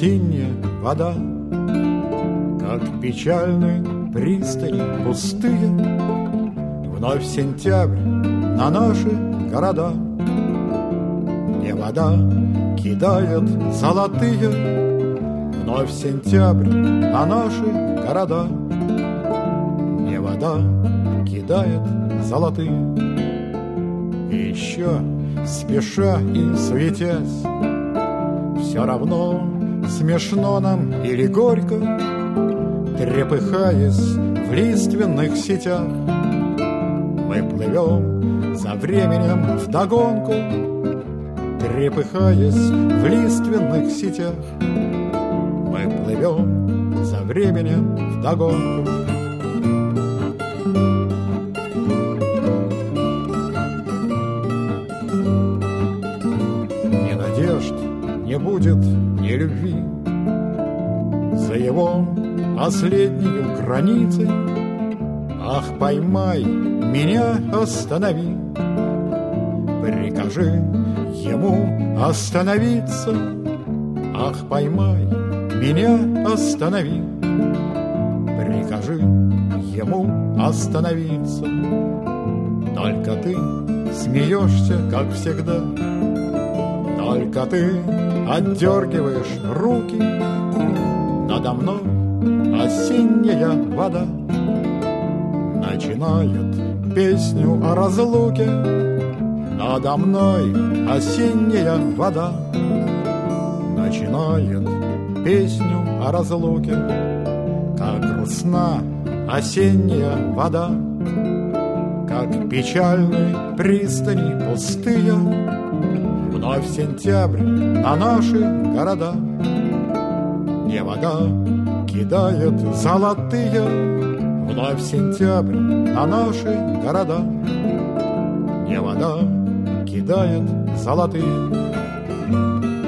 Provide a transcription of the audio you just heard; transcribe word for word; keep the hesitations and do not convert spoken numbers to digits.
синяя вода, как печальны пристани пустые. Вновь сентябрь на наши города. Мне вода кидает золотые. Вновь сентябрь на наши города. Мне вода кидает золотые. И еще, спеша и суетясь, все равно смешно нам или горько, трепыхаясь в лиственных сетях, мы плывем за временем вдогонку, трепыхаясь в лиственных сетях, мы плывем за временем вдогонку. Ни надежд не будет, ни любви за его последнюю границей. Ах, поймай меня, останови, прикажи ему остановиться. Ах, поймай меня, останови, прикажи ему остановиться. Только ты смеешься, как всегда, только ты отдергиваешь руки. Надо мной осенняя вода начинает песню о разлуке. Надо мной осенняя вода начинает песню о разлуке. Как грустна осенняя вода, как печальны пристани пустые. Вновь сентябрь на наши города. Мне вода кидает золотые. Вновь сентябрь на наши города. Мне вода кидает золотые.